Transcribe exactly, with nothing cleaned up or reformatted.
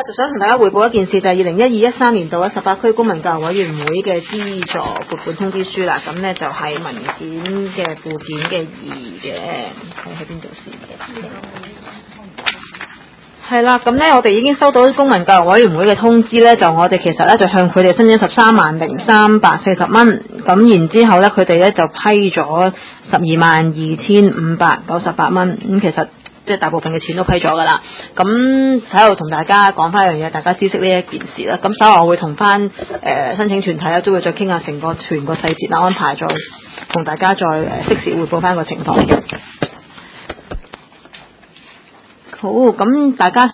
就想同大家匯報一件事，就係二零一二一三年度嘅十八區公民教育委員會嘅資助撥款通知書啦。咁呢就係文件嘅附件嘅二嘅，睇喺邊度先嘅。係啦，咁呢我哋已經收到公民教育委員會嘅通知呢，就我哋其實呢就向佢哋申請十三萬零三百四十蚊，咁然之後呢佢哋呢就批咗十二萬二千五百九十八蚊，咁其實即係大部分嘅錢都批咗噶啦。咁喺度同大家講翻一樣嘢，大家知悉呢一件事啦。咁稍後我會同翻誒申請團體啦，都會再傾下成個團個細節啦，安排再同大家再誒適時匯報翻個情況嘅。好，咁大家。